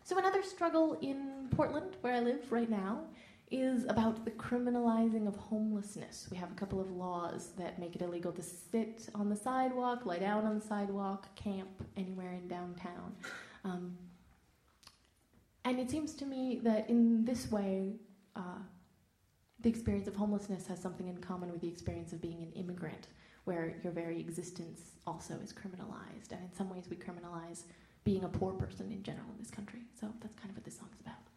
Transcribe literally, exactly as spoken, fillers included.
So another struggle in Portland, where I live right now, is about the criminalizing of homelessness. We have a couple of laws that make it illegal to sit on the sidewalk, lie down on the sidewalk, camp anywhere in downtown. Um, and it seems to me that in this way, uh, the experience of homelessness has something in common with the experience of being an immigrant, where your very existence also is criminalized. And in some ways we criminalize being a poor person in general in this country. So that's kind of what this song is about.